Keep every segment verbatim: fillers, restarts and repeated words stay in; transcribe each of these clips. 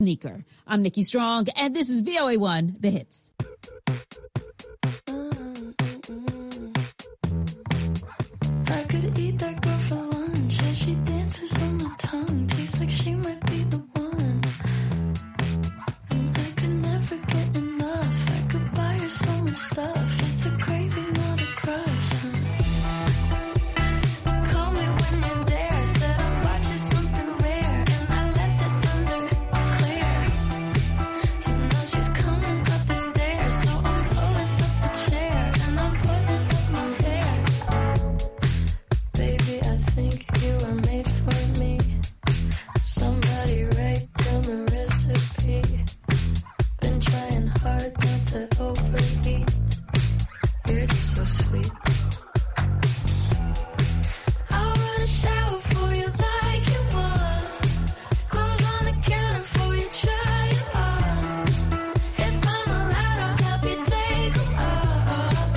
Sneaker. I'm Nikki Strong, and this is V O A one, The Hits. I could eat that girl for lunch, and she dances on my tongue. Tastes like she might be the one. And I could never get enough. I could buy her so much stuff. It's a craving, not a crush. Call me when you're there. Said I bought you something rare, and I left it under clear. So now she's coming up the stairs. So I'm pulling up the chair, and I'm putting up my hair. Baby, I think you were made for me. Somebody write down the recipe. Been trying hard not to overeat. You're just so sweet. I'll run a shower for you like you want. Clothes on the counter for you, try it on. If I'm allowed, I'll help you take them off.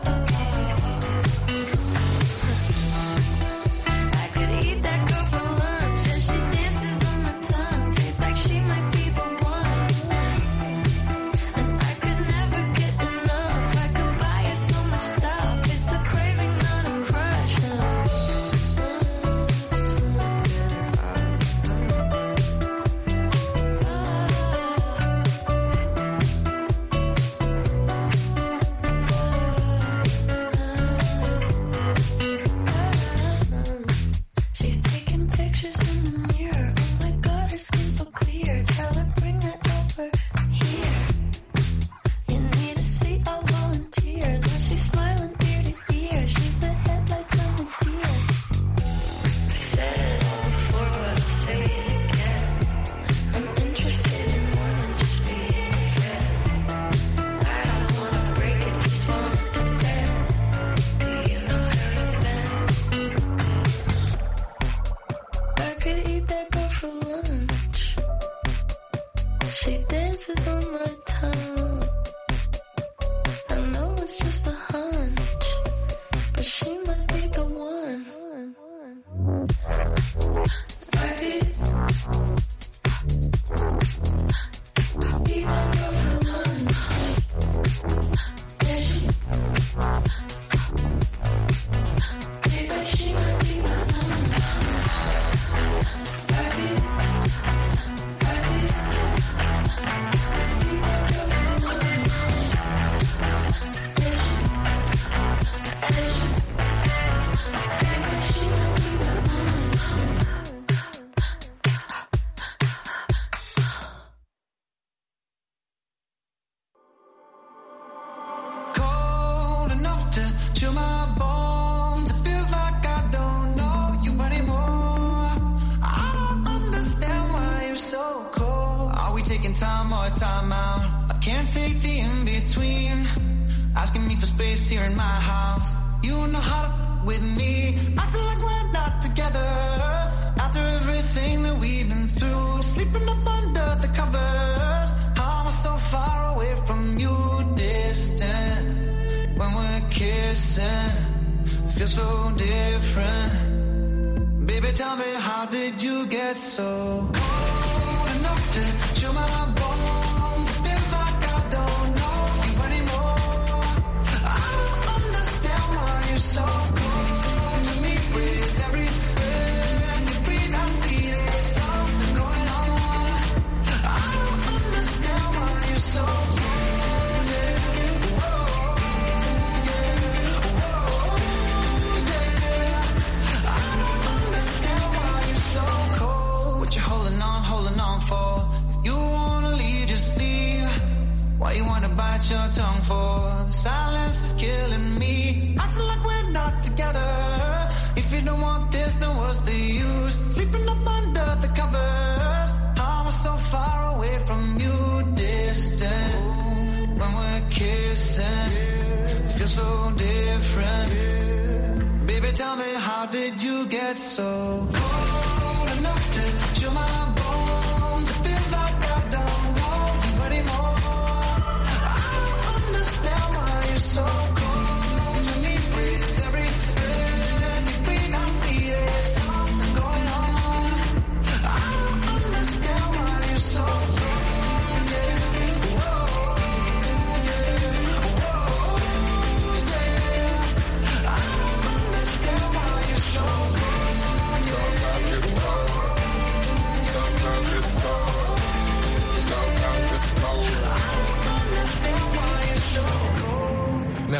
I could eat that girl for lunch, and she dances on my tongue. Tastes like she might be the one. And I could never get enough. I could buy her so much stuff. It's a craving, not a crush. She's taking pictures in the mirror. Oh my god, her skin's so clear. Tell her bring it over here. You need a seat, I'll volunteer. Now she's smiling ear to ear. She's the headlights on the deer. I said it all before, but I'll say it again. I'm interested in more than just being a friend. I don't wanna break it, just want it to bend. Do you know how to bend? I could eat that girl for lunch. She dances on my tongue. I know it's just a hunch, but she might be the one. I could eat that girl for lunch. Yeah, she tastes like she might be the one. I could, I could eat that girl for lunch. Yeah, she, yeah, she tastes like she might be the one. Cold enough to chill my bones. It feels like I don't know you anymore. I don't understand why you're so cold. Are we taking time or time out? I can't take the in-between. Asking me for space here in my house. You know how to with me. Acting like we're not together. After everything that we've been through. Sleeping up under the covers. How am I so far away from you, distant? When we're kissing, feel so different. Baby, tell me, how did you get so cold enough to chill my bones? It feels like I don't know you anymore. I don't understand why you're so cold to me. With every breath you breathe, I see there's something going on. I don't understand why you're so cold. Yeah. Whoa, yeah. Whoa, yeah. I don't understand why you're so cold. What you holding on, holding on for? If you wanna leave, just leave. Why you wanna bite your tongue for? The silence is killing me. Acting like we're not together. If you don't want this, then what's the use? Sleeping up under the covers. How am I so far away from you, distant? When we're kissing, feel so different. Baby, tell me, how did you get so cold enough to chill my bones? It feels like I don't know you anymore. I don't understand why you're so cold to me. With every breath you breathe, I see there's something going on. I don't understand why you're so cold.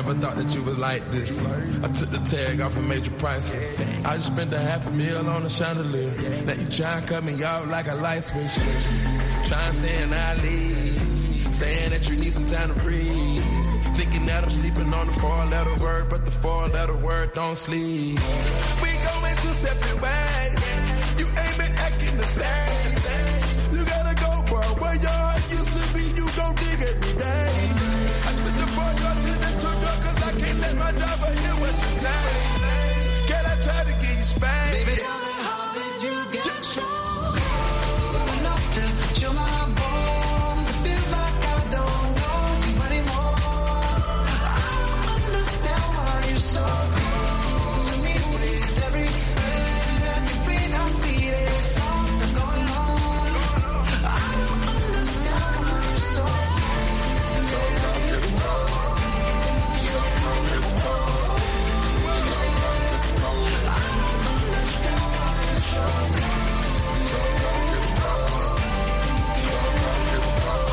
never thought that you was like this. I took the tag off and made you priceless. I just spent a half a meal on a chandelier. Now you try and cut me off like a light switch. Try and stay in our league, saying that you need some time to breathe. Thinking that I'm sleeping on the four-letter word, but the four-letter word don't sleep. We going two separate ways. You ain't been acting the same. You gotta go, bro. Where your heart used to be, you go dig every day. I spit the four door to the two door, cause I can't let my driver hear what you say. Can I try to get you spanked? Baby, tell me, how did you get so cold enough to chill my bones? It feels like I don't know you anymore. I don't understand why you're so cold to me. With every breath you breathe, I see there's something going on. I don't understand why you're so cold. So cold, it's cold. So cold, it's cold. So cold, it's cold. I don't understand why you're so cold. So cold, it's cold. So cold, it's cold.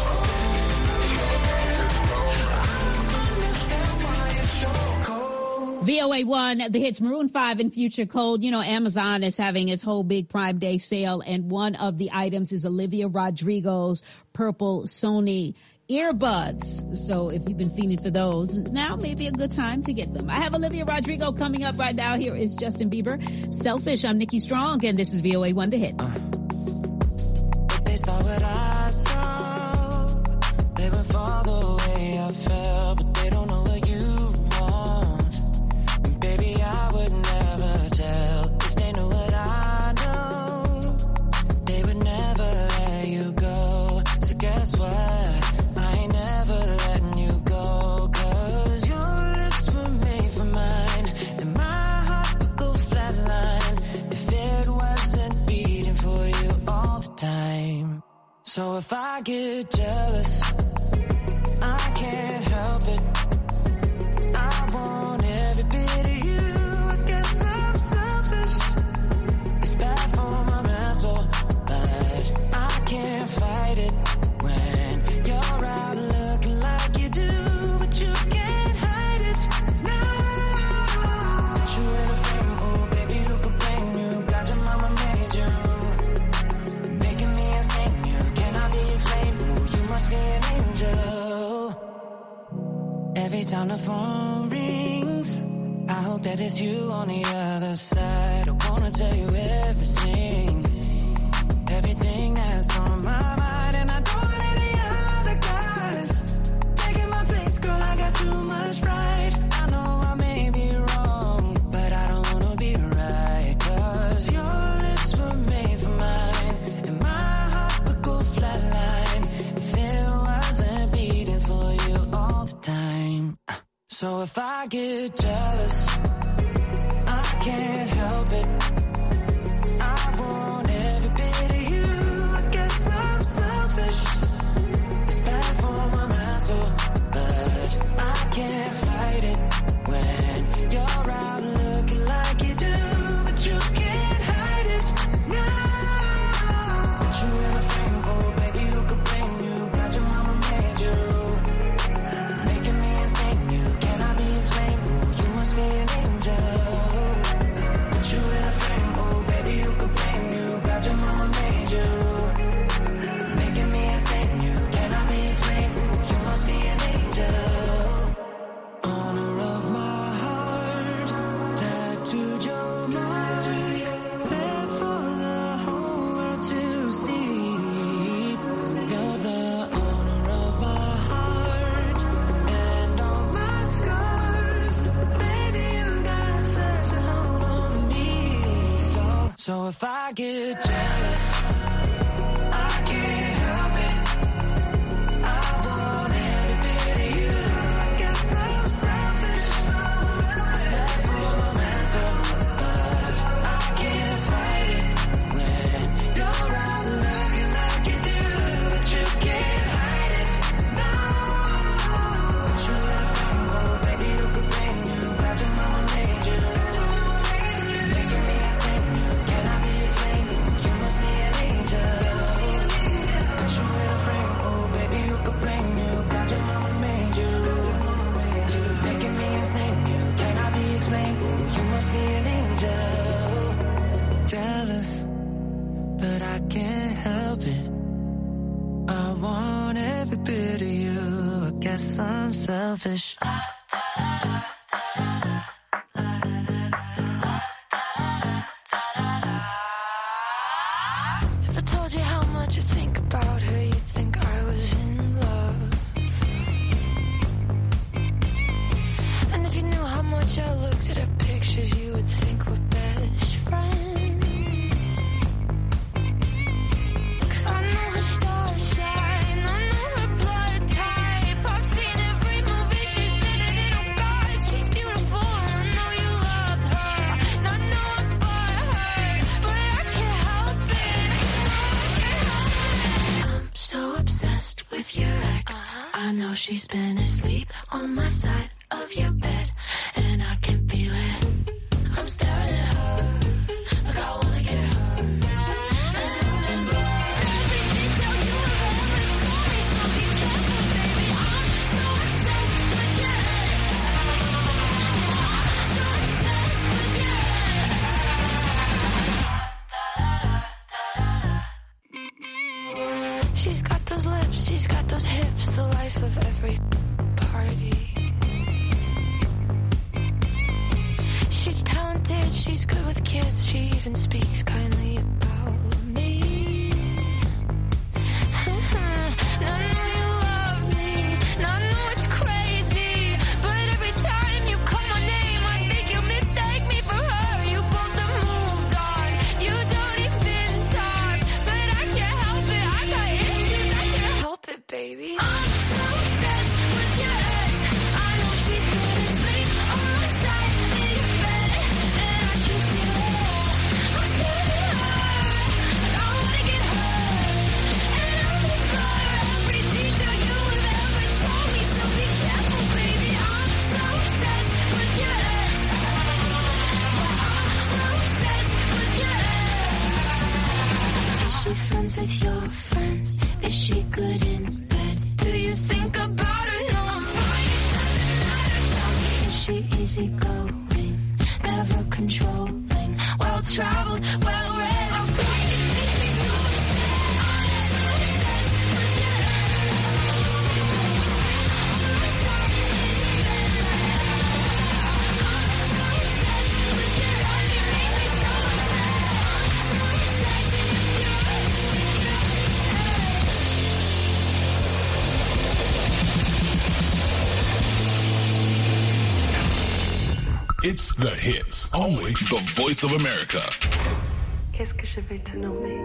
So cold, it's cold. I don't understand why you're so cold. V O A one, the hits Maroon five and Future Cold. You know, Amazon is having its whole big Prime Day sale, and one of the items is Olivia Rodrigo's purple Sony earbuds. So if you've been fiending for those, now may be a good time to get them. I have Olivia Rodrigo coming up right now. Here is Justin Bieber. Selfish. I'm Nikki Strong, and this is V O A one, the hits. If they saw what I saw, they would fall the way I felt, but they don't know what you want. And baby, I would never tell. If they knew what I know, they would never let you go. So guess what? I ain't never letting you go, 'cause your lips were made for mine, and my heart would go flatline if it wasn't beating for you all the time. So if I get jealous, I can't help it. I want every bit of you. I guess I'm selfish. It's bad for my mental, but I can't fight it when you're out looking like you do, but you can't hide it. No, put you in a frame, oh baby, who could blame you? Got your mama made you, making me insane. You cannot be explained. Oh, you must be an angel. Every time the phone rings, I hope that it's you on the other side. I wanna tell you everything, everything that's on my mind, and I don't want any other guys taking my place, girl. I got too much pride. I know I may be wrong, but I don't wanna be right, 'cause your lips were made for mine, and my heart would go flatline if it wasn't beating for you all the time. So if I get jealous, I can't help it. I want every bit of you. I guess I'm selfish. It's bad for my mental, but I can't fight it when you're out looking like you do, but you can't hide it. No, put you in a frame, oh baby, who could blame you? Got your mama made you, making me insane. You cannot be explained. Oh, you must be an angel. Put you in a frame, oh baby, who could blame you? Got your mama made you, making me insane. You cannot be explained. Oh, you must be an angel. Honor of my heart, tattooed your mind, there for the whole world to see. You're the honor of my heart, and all my scars. Baby, you got such a hold on me. So, so if I get jealous, I can't help it. I want every bit of you. I guess I'm selfish. It's bad for my mental, but I can't fight it when you're out looking like you do, but you can't hide it. No, put you in a frame, oh baby, who could blame you? Got your mama made you, making me insane. You cannot be explained. You must guess I'm selfish. If I told you how much I think about her, you'd think I was in love. And if you knew how much I looked at her pictures, you would think we're best friends. 'Cause I know her star sign, I know her blood type. I've seen every movie she's been in, oh God, she's beautiful. I know you love her, and I know I'm butthurt, but I can't help it. I'm so obsessed with your ex. Uh-huh. I know she's been asleep on my side of your bed, and I can feel it. I'm staring at her like I wanna get her. And I remember every detail you ever told me, so be careful, baby. I'm so obsessed with your ex. I'm so obsessed with your ex. She's got those lips, she's got those hips, the life of every party. She's talented, she's good with kids, she even speaks kindly about me. And I know you love me, and I know it's crazy, but every time you call my name, I think you mistake me for her. You both have moved on, you don't even talk, but I can't help it, I got issues, I can't help it, baby. I'm so obsessed with your ex. I know she's been asleep on my side in your bed, and I can feel it. I'm staring at her like I wanna get her, and I remember every detail you have ever told me, so be careful, baby. I'm so obsessed with your ex. I'm so obsessed with your ex. Is she friends with your friends? Is she good in bed? Do you think about her? No, I'm fine. Is she easygoing, never controlling, well-traveled, well-read? I'm finding me so obsessed. I'm so obsessed with your ex. It's The Hits, only the Voice of America. Qu'est-ce que je vais te nommer?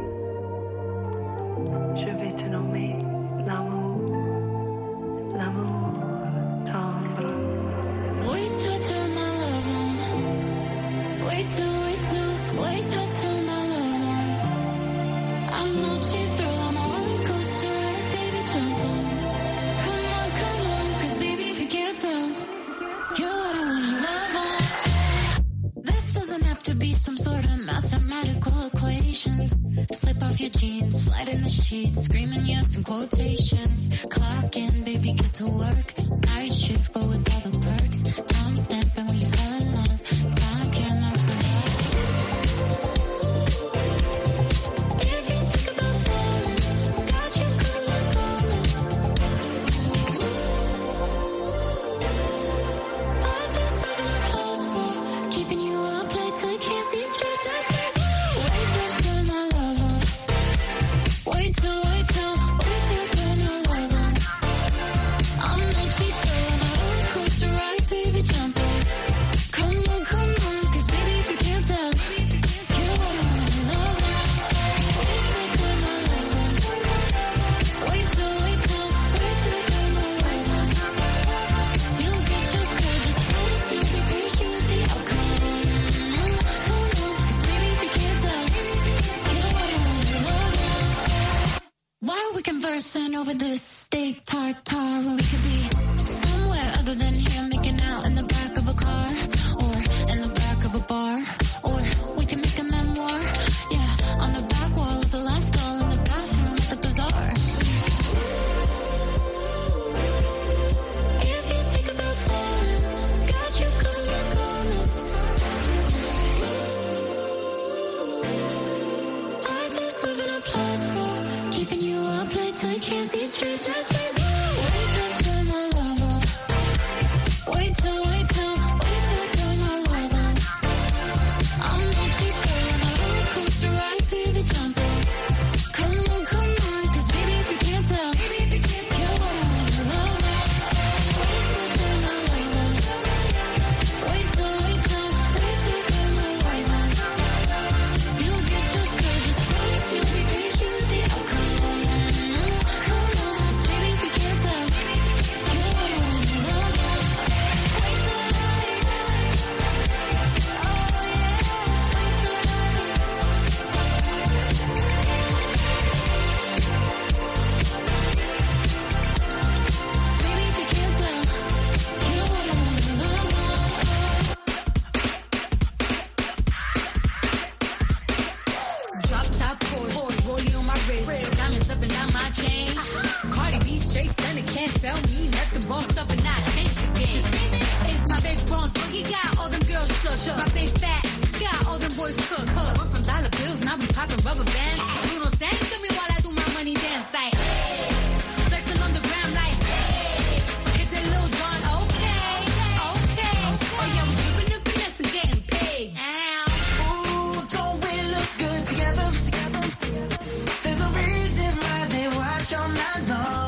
Je vais te nommer l'amour, l'amour tendre. Wait till I turn my love on. Wait till, wait till, wait till I turn my love on. I'm no cheap thrill, I'm a roller coaster ride, baby, jump on. Come on, come on, 'cause baby, if you can't tell, you're what I wanna love on. This doesn't have to be some sort of mathematical equation. Slip off your jeans, slide in the sheets, screaming yes in quotations. Clock in, baby, get to work. Night shift, but with all the perks. Time stamping when you fall in love. Time can't mess with us. If you think about falling, got you covered like always. I just have an applause for keeping you up late till I can't see straight. Just wait, wait till I turn my love on. Wait till, wait till, wait till I turn my love on. I'm no cheap girl, I'm a roller coaster ride, baby, jump on. Come on, come on, 'cause baby, if you can't tell, you're what I wanna love on. Wait till I turn my love on. Wait till, wait till, wait till I turn my love on. You'll get your fill, just promise you'll be patient with the outcome. Come on, 'cause baby, if you can't tell, you're what I wanna love on. Why are we conversing over this steak tartare when we could be somewhere other than here, making out in the back of a car or in the back of a bar, or we can make a memoir, yeah, on the back wall of the last stall in the bathroom at the bazaar. If you think about falling, got you covered like always. I deserve an applause for keeping you up late till I can't see straight. Just wait, wait till I turn my love and it can't tell me nothing. Bossed up and not changed the game. It's my big bronze boogie, got all them girls shook. shook. My big fat, got all them boys cook. cook. We're from dollar bills and I be popping rubber bands. Bruno sang to me while I do my money dance like, hey. Flexing on the gram like, hey. Hit that Lil Jon, okay, okay. Oh yeah, we dripping and finesse and getting paid. Ooh, don't we look good together? There's a reason why they watch all night long.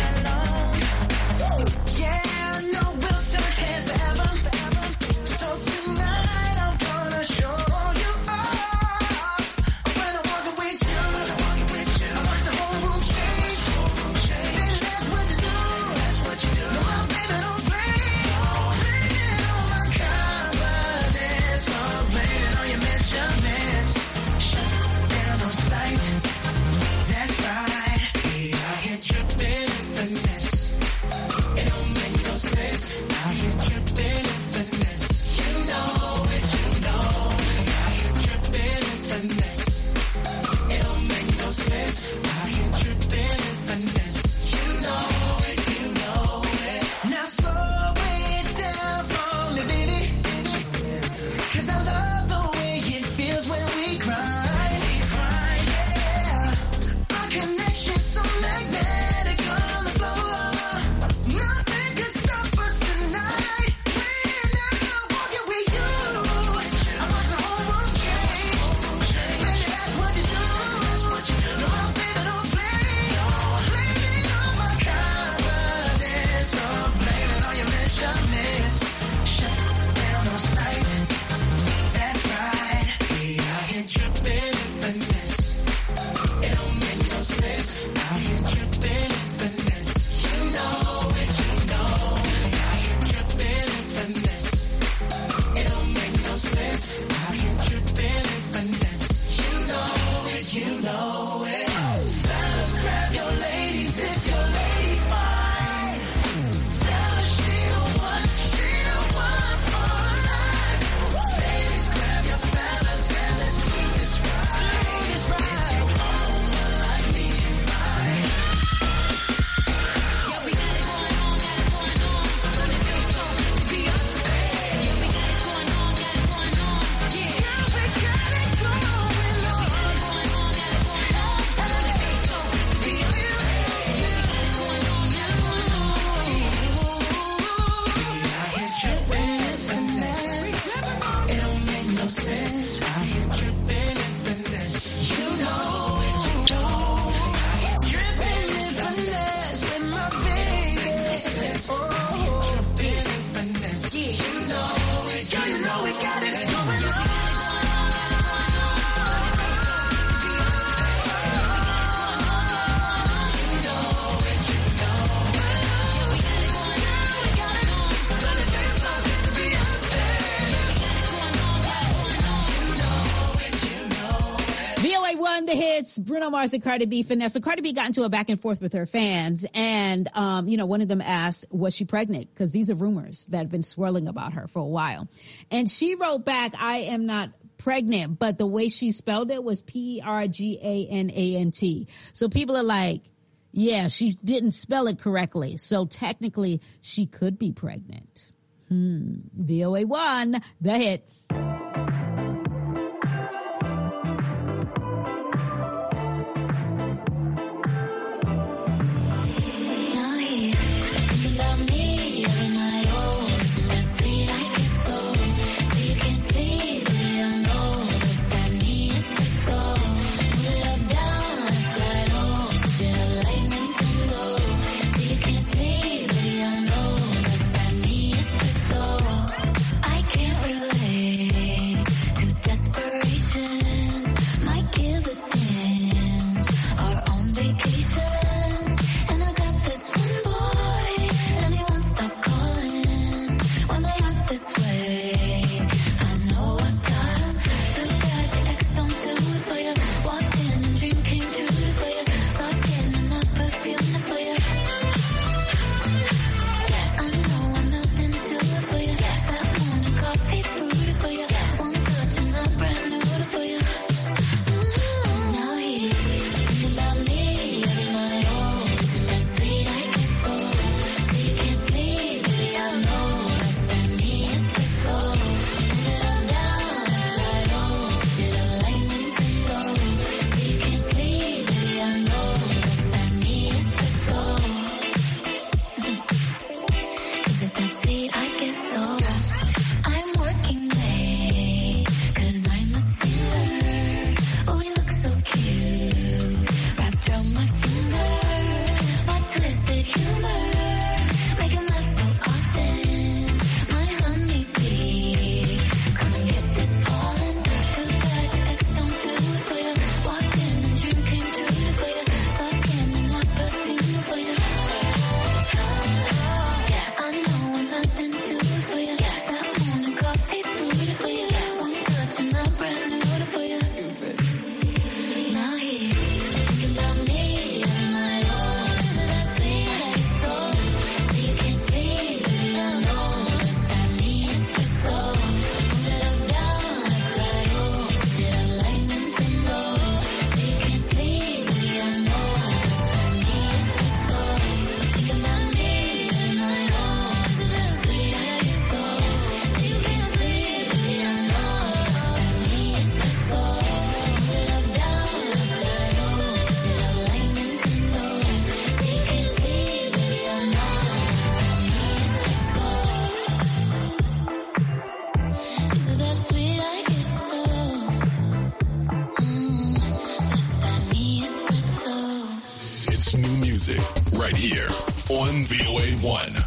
Yeah, no, we'll turn heads forever. So tonight I'm gonna show you off. When I'm walking with you, I watch the whole room change. Baby, that's what you do. No, my baby don't play. Blaming on my confidence, or blaming on your measurements. Shut down on sight. That's right. We out here dripping in finesse. It don't make no sense. Out here dripping in finesse. You know it, you know it. Out here dripping in finesse. It don't make no sense. Out here dripping in finesse. You know it, you know it. Now slow it down for me, baby. Cause I love the way it feels when we cry. Yeah. Our connection's so magnetic on the floor. Nothing can stop us tonight. When I'm walking with you, I watch the whole world change. Baby, that's what you do. No, my baby don't play. Blaming on my confidence, or blaming on your measurements. Shut down on sight. That's right. We out here dripping in finesse. It don't make no sense. Out here dripping in finesse. You know it, you know it. Out here dripping in finesse. It don't make no sense. Out here dripping in finesse. You know it, you know it. Fellas, grab your ladies if your lady fine. Tell her she the one, she the one for life. Ladies, grab your fellas and let's do this right. If you want one like me and mine. Yeah, we got it going on, got it going on. But it feels so good to be us. Yeah, we got it going on, got it going on. Yeah, girl, we got it going on. We got it going on, got it going on. But it feels so good to be us. Yeah, we got it going on, got it going on. Out here dripping in finesse. It don't make no sense. Out here dripping in finesse. You know it, you know it. Out here dripping in finesse with my baby. Oh, dripping in finesse. You know it, you know we got it going on. V O A one, the hits, Bruno Mars and Cardi B, Finesse. So Cardi B got into a back and forth with her fans, and, um, you know, one of them asked, was she pregnant? Because these are rumors that have been swirling about her for a while. And she wrote back, I am not pregnant, but the way she spelled it was P E R G A N A N T. So people are like, yeah, she didn't spell it correctly. So technically, she could be pregnant. Hmm. V O A one, the hits. Now here, think about me every night. Oh, isn't that sweet? I get so. So you can see, baby, I know what's that means for so. Put it up, down, left, right, oh, switch it up like Nintendo. So you can see, baby, I know what's that means for so. I can't relate. music right here on V O A one.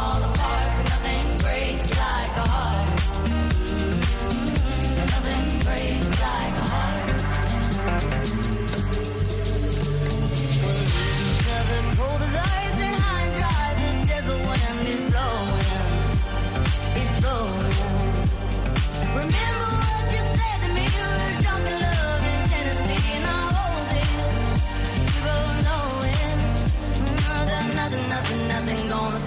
Nothing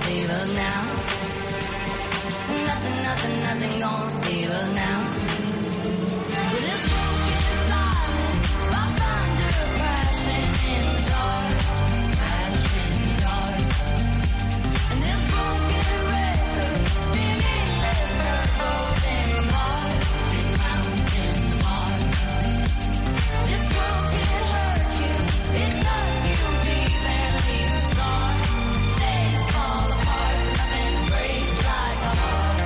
save us now. Nothing, nothing, nothing gonna save us now. With this broken silence, my thunder crashing in the dark, crashing in the dark. And this broken record spinning the circles in the bar, spin round in the bar. This world can hurt you, it cuts you deep and leaves a scar. Things fall apart, nothing breaks like a heart.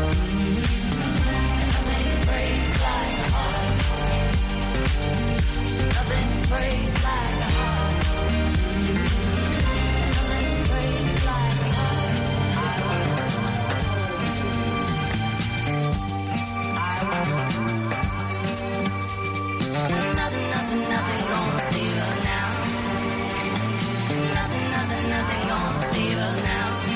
Nothing breaks like a heart. Nothing breaks like a heart. Nothing breaks like a heart. Nothing, nothing, nothing gonna save us now. Nothing, nothing, nothing gonna save us now.